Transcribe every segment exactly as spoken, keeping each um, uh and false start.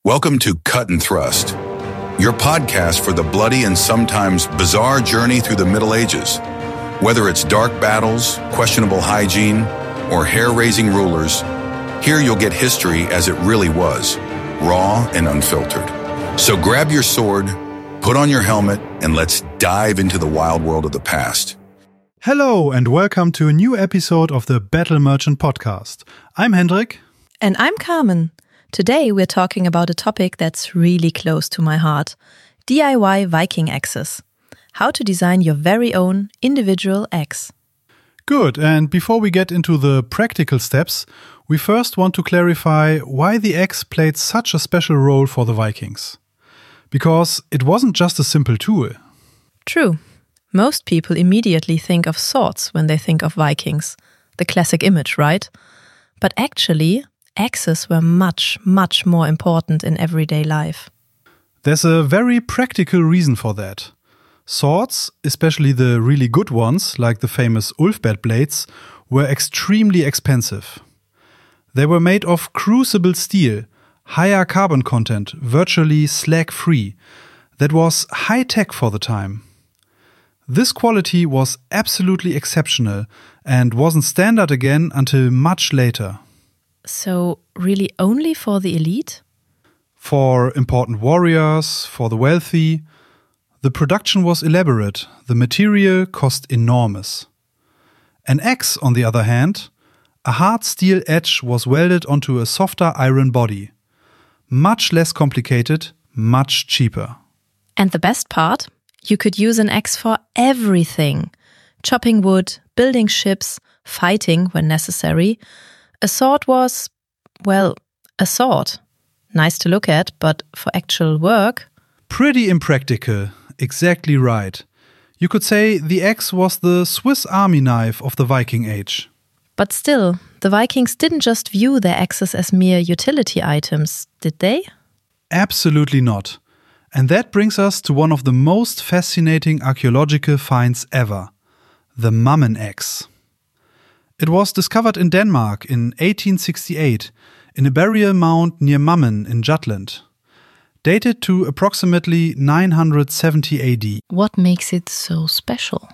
Welcome to Cut and Thrust, your podcast for the bloody and sometimes bizarre journey through the Middle Ages. Whether it's dark battles, questionable hygiene, or hair-raising rulers, here you'll get history as it really was, raw and unfiltered. So grab your sword, put on your helmet, and let's dive into the wild world of the past. Hello and welcome to a new episode of the Battle Merchant podcast. I'm Hendrik. And I'm Carmen. Today we're talking about a topic that's really close to my heart: D I Y Viking axes. How to design your very own individual axe. Good, and before we get into the practical steps, we first want to clarify why the axe played such a special role for the Vikings. Because it wasn't just a simple tool. True. Most people immediately think of swords when they think of Vikings. The classic image, right? But actually, axes were much, much more important in everyday life. There's a very practical reason for that. Swords, especially the really good ones, like the famous Ulfberht blades, were extremely expensive. They were made of crucible steel, higher carbon content, virtually slag-free. That was high-tech for the time. This quality was absolutely exceptional and wasn't standard again until much later. So, really only for the elite? For important warriors, for the wealthy. The production was elaborate, the material cost enormous. An axe, on the other hand, a hard steel edge was welded onto a softer iron body. Much less complicated, much cheaper. And the best part? You could use an axe for everything. Chopping wood, building ships, fighting when necessary. A sword was, well, a sword. Nice to look at, but for actual work? Pretty impractical. Exactly right. You could say the axe was the Swiss army knife of the Viking Age. But still, the Vikings didn't just view their axes as mere utility items, did they? Absolutely not. And that brings us to one of the most fascinating archaeological finds ever, the Mammen axe. It was discovered in Denmark in eighteen sixty-eight in a burial mound near Mammen in Jutland, dated to approximately nine hundred seventy A D. What makes it so special?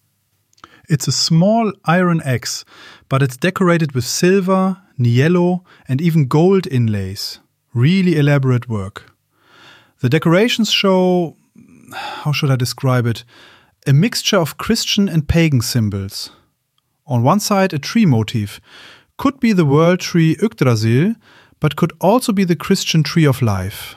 It's a small iron axe, but it's decorated with silver, niello, and even gold inlays. Really elaborate work. The decorations show, how should I describe it, a mixture of Christian and pagan symbols. On one side, a tree motif. Could be the world tree Yggdrasil, but could also be the Christian tree of life.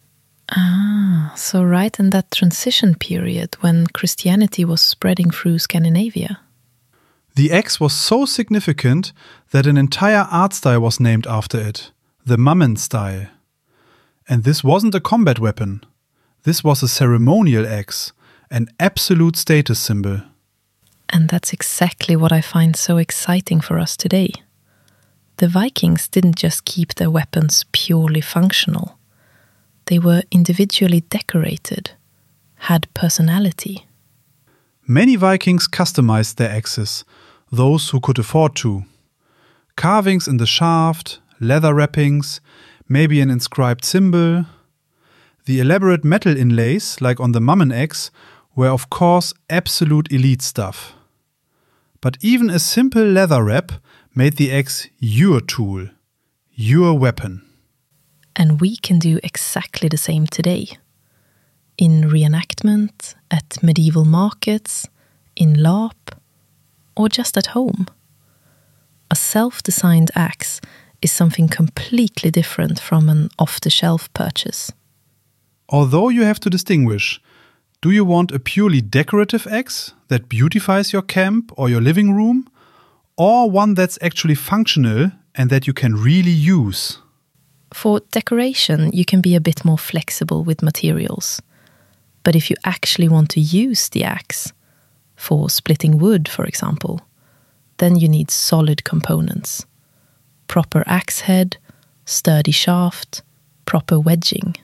Ah, so right in that transition period when Christianity was spreading through Scandinavia. The axe was so significant that an entire art style was named after it, the Mammen style. And this wasn't a combat weapon. This was a ceremonial axe, an absolute status symbol. And that's exactly what I find so exciting for us today. The Vikings didn't just keep their weapons purely functional. They were individually decorated, had personality. Many Vikings customized their axes, those who could afford to. Carvings in the shaft, leather wrappings, maybe an inscribed symbol. The elaborate metal inlays, like on the Mammen axe, were of course absolute elite stuff. But even a simple leather wrap made the axe your tool, your weapon. And we can do exactly the same today. In reenactment, at medieval markets, in LARP, or just at home. A self-designed axe is something completely different from an off-the-shelf purchase. Although you have to distinguish, do you want a purely decorative axe that beautifies your camp or your living room, or one that's actually functional and that you can really use? For decoration, you can be a bit more flexible with materials. But if you actually want to use the axe, for splitting wood, for example, then you need solid components. Proper axe head, sturdy shaft, proper wedging.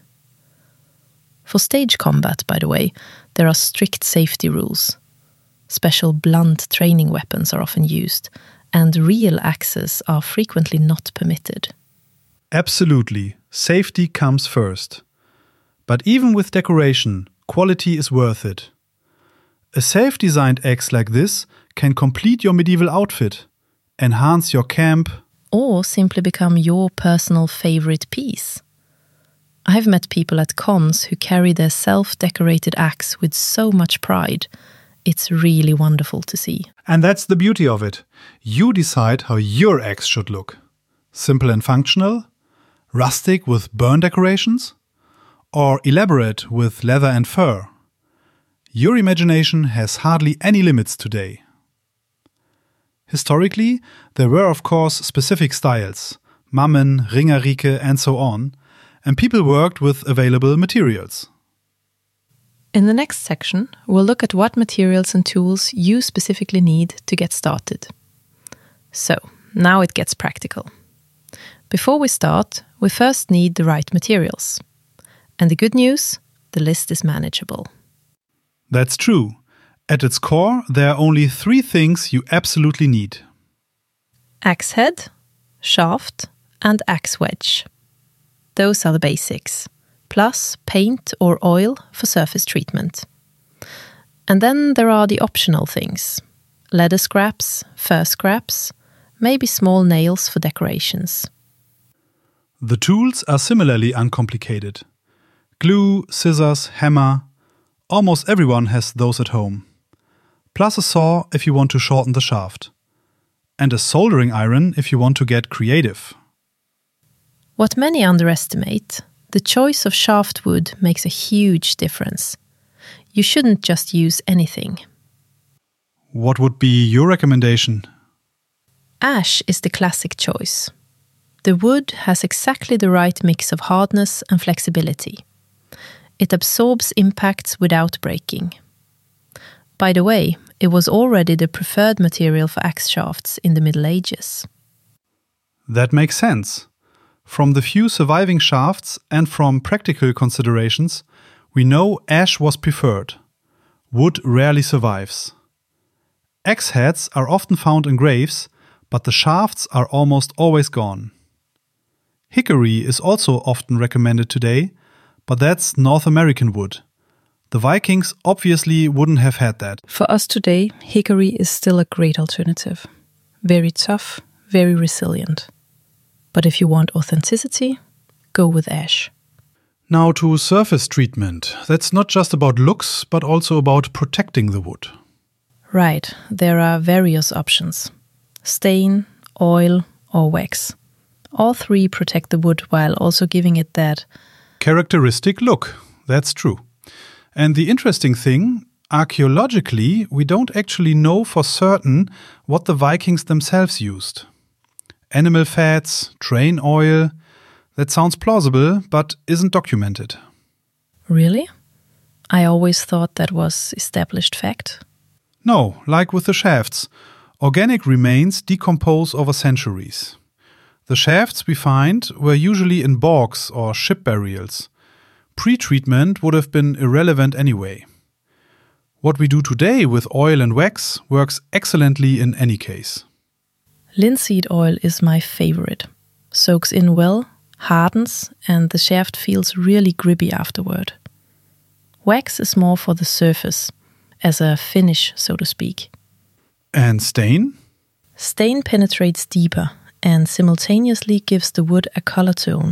For stage combat, by the way, there are strict safety rules. Special blunt training weapons are often used, and real axes are frequently not permitted. Absolutely. safety comes first. But even with decoration, quality is worth it. A self-designed axe like this can complete your medieval outfit, enhance your camp, or simply become your personal favorite piece. I've met people at cons who carry their self-decorated axe with so much pride. It's really wonderful to see. And that's the beauty of it. You decide how your axe should look. Simple and functional? Rustic with burn decorations? Or elaborate with leather and fur? Your imagination has hardly any limits today. Historically, there were of course specific styles, Mammen, Ringerike and so on, and people worked with available materials. In the next section, we'll look at what materials and tools you specifically need to get started. So, now it gets practical. Before we start, we first need the right materials. And the good news, the list is manageable. That's true. At its core, there are only three things you absolutely need. Axe head, shaft, and axe wedge. Those are the basics, plus paint or oil for surface treatment. And then there are the optional things. Leather scraps, fur scraps, maybe small nails for decorations. The tools are similarly uncomplicated. Glue, scissors, hammer. Almost everyone has those at home. Plus a saw if you want to shorten the shaft. And a soldering iron if you want to get creative. What many underestimate, the choice of shaft wood makes a huge difference. You shouldn't just use anything. What would be your recommendation? Ash is the classic choice. The wood has exactly the right mix of hardness and flexibility. It absorbs impacts without breaking. By the way, it was already the preferred material for axe shafts in the Middle Ages. That makes sense. From the few surviving shafts and from practical considerations, we know ash was preferred. Wood rarely survives. Axe heads are often found in graves, but the shafts are almost always gone. Hickory is also often recommended today, but that's North American wood. The Vikings obviously wouldn't have had that. For us today, hickory is still a great alternative. Very tough, very resilient. But if you want authenticity, go with ash. Now to surface treatment. That's not just about looks, but also about protecting the wood. Right, there are various options. Stain, oil, or wax. All three protect the wood while also giving it that characteristic look. That's true. And the interesting thing, archaeologically, we don't actually know for certain what the Vikings themselves used. Animal fats, train oil, that sounds plausible, but isn't documented. Really? I always thought that was established fact. No, like with the shafts. Organic remains decompose over centuries. The shafts we find were usually in bogs or ship burials. Pre-treatment would have been irrelevant anyway. What we do today with oil and wax works excellently in any case. Linseed oil is my favorite. Soaks in well, hardens, and the shaft feels really gribby afterward. Wax is more for the surface, as a finish, so to speak. And stain? Stain penetrates deeper and simultaneously gives the wood a color tone.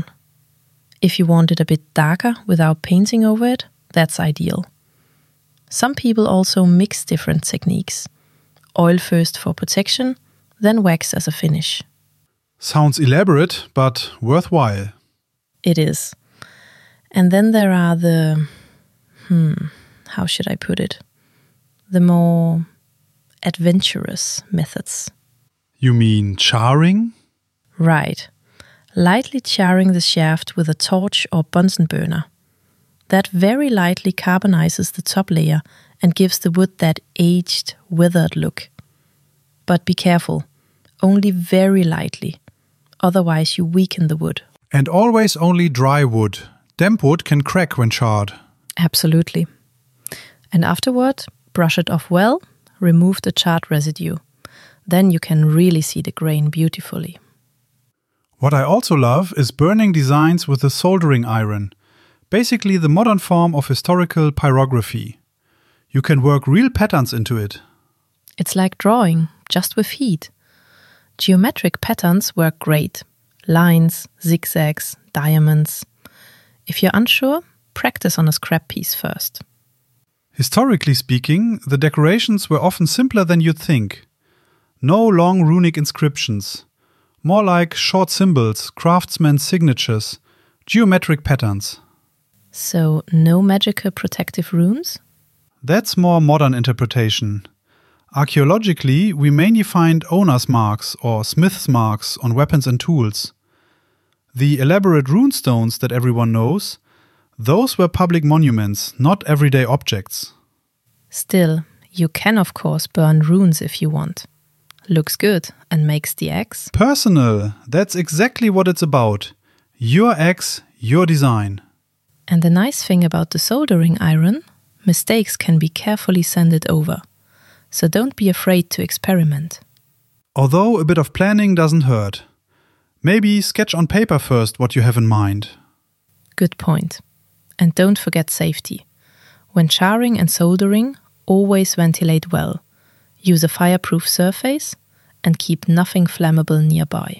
If you want it a bit darker without painting over it, that's ideal. Some people also mix different techniques. Oil first for protection, then wax as a finish. Sounds elaborate, but worthwhile. It is. And then there are the, hmm, how should I put it? The more adventurous methods. You mean charring? Right. Lightly charring the shaft with a torch or Bunsen burner. That very lightly carbonizes the top layer and gives the wood that aged, weathered look. But be careful, only very lightly, otherwise you weaken the wood. And always only dry wood. Damp wood can crack when charred. Absolutely. And afterward, brush it off well, remove the charred residue. Then you can really see the grain beautifully. What I also love is burning designs with a soldering iron, basically the modern form of historical pyrography. You can work real patterns into it. It's like drawing, just with heat. Geometric patterns work great. Lines, zigzags, diamonds. If you're unsure, practice on a scrap piece first. Historically speaking, the decorations were often simpler than you'd think. No long runic inscriptions. More like short symbols, craftsmen's signatures, geometric patterns. So, no magical protective runes? That's more modern interpretation. Archaeologically, we mainly find owner's marks or smith's marks on weapons and tools. The elaborate runestones that everyone knows, those were public monuments, not everyday objects. Still, you can of course burn runes if you want. Looks good and makes the axe personal. That's exactly what it's about. Your axe, your design. And the nice thing about the soldering iron, mistakes can be carefully sanded over. So don't be afraid to experiment. Although a bit of planning doesn't hurt. Maybe sketch on paper first what you have in mind. Good point. And don't forget safety. When charring and soldering, always ventilate well. Use a fireproof surface and keep nothing flammable nearby.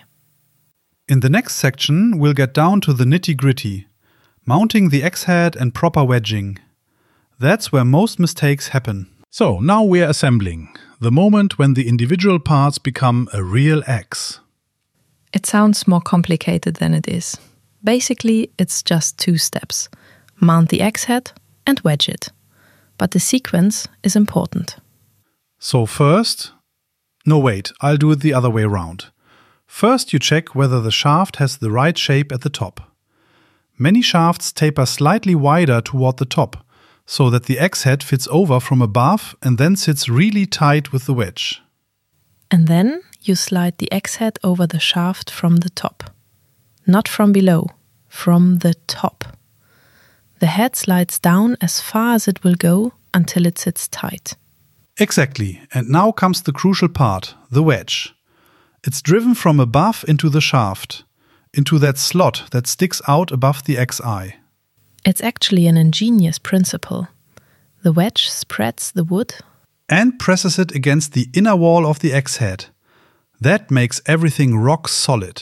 In the next section, we'll get down to the nitty-gritty. Mounting the axe head and proper wedging. That's where most mistakes happen. So, now we're assembling. The moment when the individual parts become a real axe. It sounds more complicated than it is. Basically, it's just two steps. Mount the axe head and wedge it. But the sequence is important. So first... No, wait, I'll do it the other way around. First you check whether the shaft has the right shape at the top. Many shafts taper slightly wider toward the top, so that the axe head fits over from above and then sits really tight with the wedge. And then you slide the axe head over the shaft from the top. Not from below, from the top. The head slides down as far as it will go until it sits tight. Exactly, and now comes the crucial part, the wedge. It's driven from above into the shaft, into that slot that sticks out above the axe eye. It's actually an ingenious principle. The wedge spreads the wood and presses it against the inner wall of the axe head. That makes everything rock solid.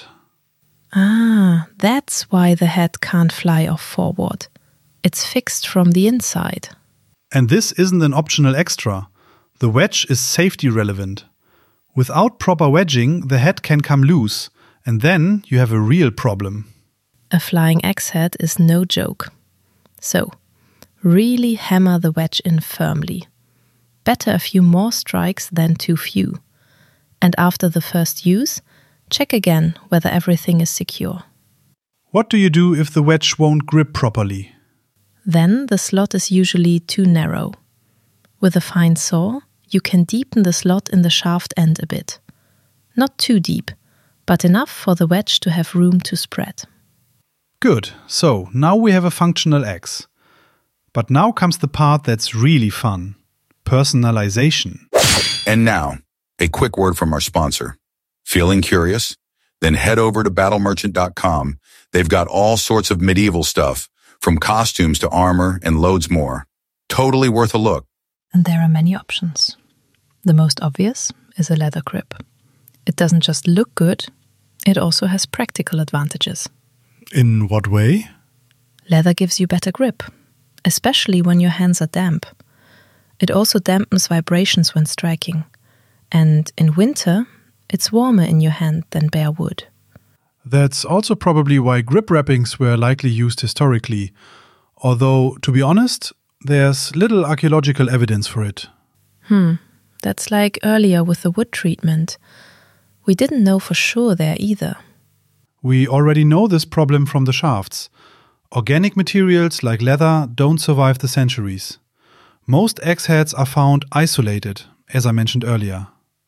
Ah, that's why the head can't fly off forward. It's fixed from the inside. And this isn't an optional extra. The wedge is safety relevant. Without proper wedging, the head can come loose, and then you have a real problem. A flying axe head is no joke. So, really hammer the wedge in firmly. Better a few more strikes than too few. And after the first use, check again whether everything is secure. What do you do if the wedge won't grip properly? Then the slot is usually too narrow. With a fine saw, you can deepen the slot in the shaft end a bit. Not too deep, but enough for the wedge to have room to spread. Good, so now we have a functional axe. But now comes the part that's really fun. Personalization. And now, a quick word from our sponsor. Feeling curious? Then head over to battle merchant dot com. They've got all sorts of medieval stuff, from costumes to armor and loads more. Totally worth a look. And there are many options. The most obvious is a leather grip. It doesn't just look good, it also has practical advantages. In what way? Leather gives you better grip, especially when your hands are damp. It also dampens vibrations when striking. And in winter, it's warmer in your hand than bare wood. That's also probably why grip wrappings were likely used historically. Although, to be honest, there's little archaeological evidence for it. Hmm, that's like earlier with the wood treatment. We didn't know for sure there either. We already know this problem from the shafts. Organic materials like leather don't survive the centuries. Most axe heads are found isolated, as I mentioned earlier.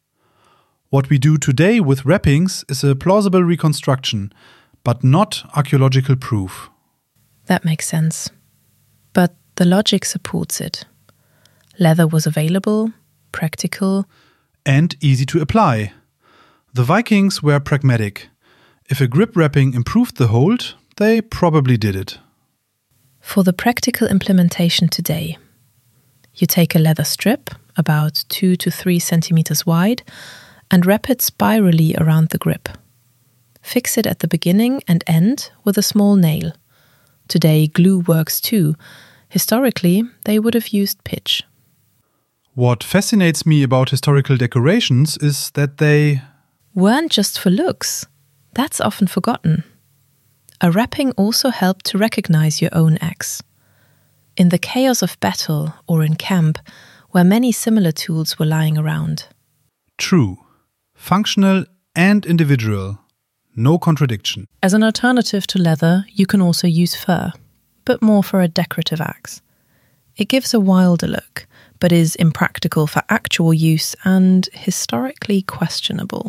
What we do today with wrappings is a plausible reconstruction, but not archaeological proof. That makes sense. But the logic supports it. Leather was available, practical, and easy to apply. The Vikings were pragmatic. If a grip wrapping improved the hold, they probably did it. For the practical implementation today, you take a leather strip about two to three centimeters wide and wrap it spirally around the grip. Fix it at the beginning and end with a small nail. Today, glue works too. Historically, they would have used pitch. What fascinates me about historical decorations is that they weren't just for looks. That's often forgotten. A wrapping also helped to recognize your own axe. In the chaos of battle or in camp, where many similar tools were lying around. True. Functional and individual. No contradiction. As an alternative to leather, you can also use fur, but more for a decorative axe. It gives a wilder look, but is impractical for actual use and historically questionable.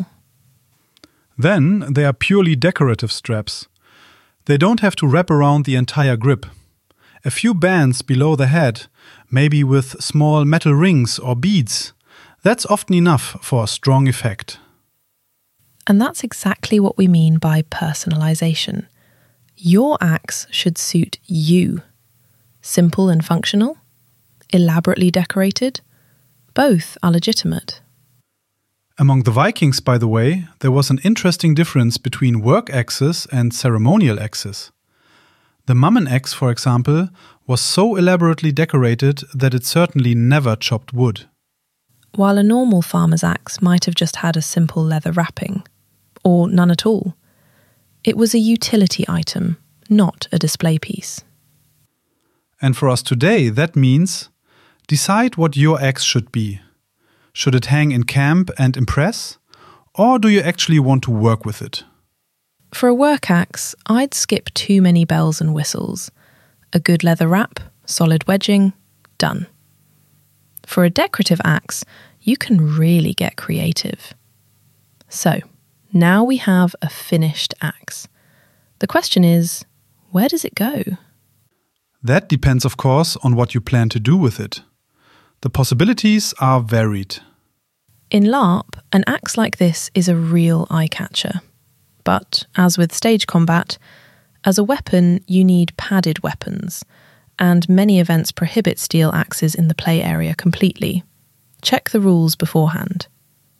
Then they are purely decorative straps. They don't have to wrap around the entire grip. A few bands below the head, maybe with small metal rings or beads, that's often enough for a strong effect. And that's exactly what we mean by personalization. Your axe should suit you. Simple and functional, elaborately decorated, both are legitimate. Among the Vikings, by the way, there was an interesting difference between work axes and ceremonial axes. The Mammon axe, for example, was so elaborately decorated that it certainly never chopped wood. While a normal farmer's axe might have just had a simple leather wrapping, or none at all. It was a utility item, not a display piece. And for us today, that means decide what your axe should be. Should it hang in camp and impress? Or do you actually want to work with it? For a work axe, I'd skip too many bells and whistles. A good leather wrap, solid wedging, done. For a decorative axe, you can really get creative. So, now we have a finished axe. The question is, where does it go? That depends, of course, on what you plan to do with it. The possibilities are varied. In LARP, an axe like this is a real eye-catcher. But, as with stage combat, as a weapon you need padded weapons, and many events prohibit steel axes in the play area completely. Check the rules beforehand.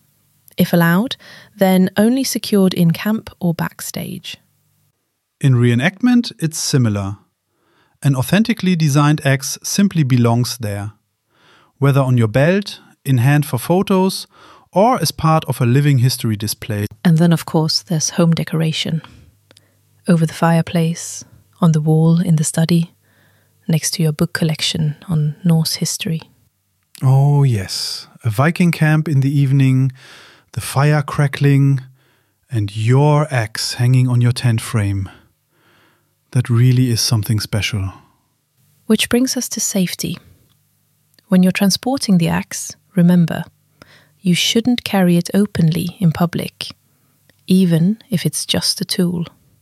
If allowed, then only secured in camp or backstage. In reenactment, it's similar. An authentically designed axe simply belongs there. Whether on your belt, in hand for photos, or as part of a living history display. And then, of course, there's home decoration. Over the fireplace, on the wall in the study, next to your book collection on Norse history. Oh yes, a Viking camp in the evening, the fire crackling, and your axe hanging on your tent frame. That really is something special. Which brings us to safety. When you're transporting the axe, remember, you shouldn't carry it openly in public, even if it's just a tool.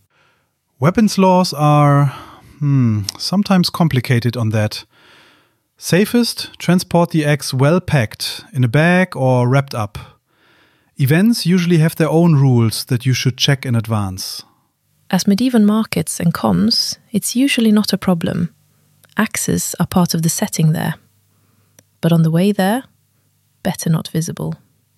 Weapons laws are hmm, sometimes complicated on that. Safest, transport the axe well packed, in a bag or wrapped up. Events usually have their own rules that you should check in advance. As medieval markets and cons, it's usually not a problem. Axes are part of the setting there. But on the way there, better not visible.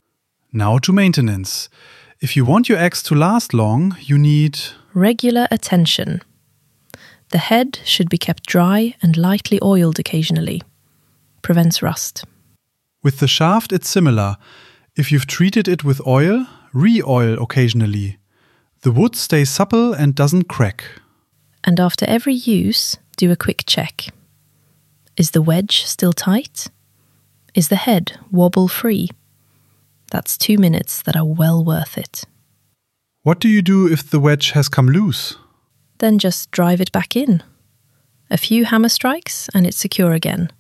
Now to maintenance. If you want your axe to last long, you need regular attention. The head should be kept dry and lightly oiled occasionally. Prevents rust. With the shaft, it's similar. If you've treated it with oil, re-oil occasionally. The wood stays supple and doesn't crack. And after every use, do a quick check. Is the wedge still tight? Is the head wobble-free? That's two minutes that are well worth it. What do you do if the wedge has come loose? Then just drive it back in. A few hammer strikes and it's secure again.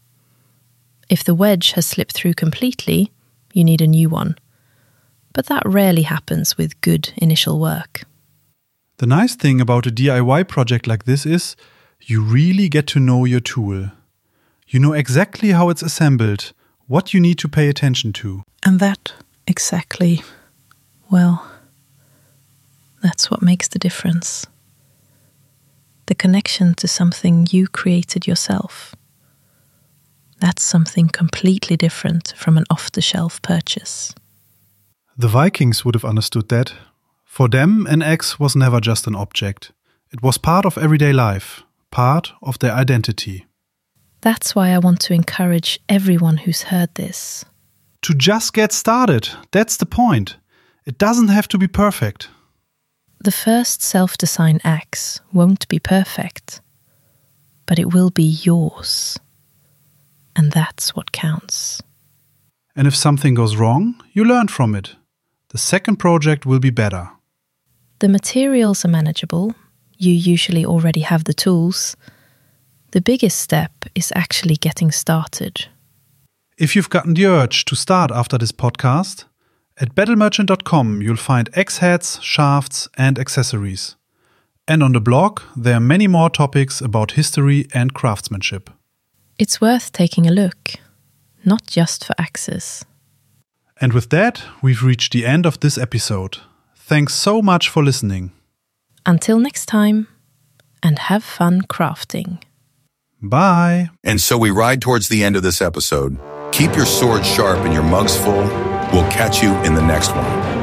If the wedge has slipped through completely, you need a new one. But that rarely happens with good initial work. The nice thing about a D I Y project like this is you really get to know your tool. You know exactly how it's assembled, what you need to pay attention to. And that exactly, well, That's what makes the difference. The connection to something you created yourself. That's something completely different from an off-the-shelf purchase. The Vikings would have understood that. For them, an axe was never just an object. It was part of everyday life, part of their identity. That's why I want to encourage everyone who's heard this. To just get started, that's the point. It doesn't have to be perfect. The first self-designed axe won't be perfect, but it will be yours. And that's what counts. And if something goes wrong, you learn from it. The second project will be better. The materials are manageable. You usually already have the tools. The biggest step is actually getting started. If you've gotten the urge to start after this podcast, at battle merchant dot com you'll find axe heads, shafts and accessories. And on the blog there are many more topics about history and craftsmanship. It's worth taking a look, not just for axes. And with that, we've reached the end of this episode. Thanks so much for listening. Until next time, and have fun crafting. Bye. And so we ride towards the end of this episode. Keep your sword sharp and your mugs full. We'll catch you in the next one.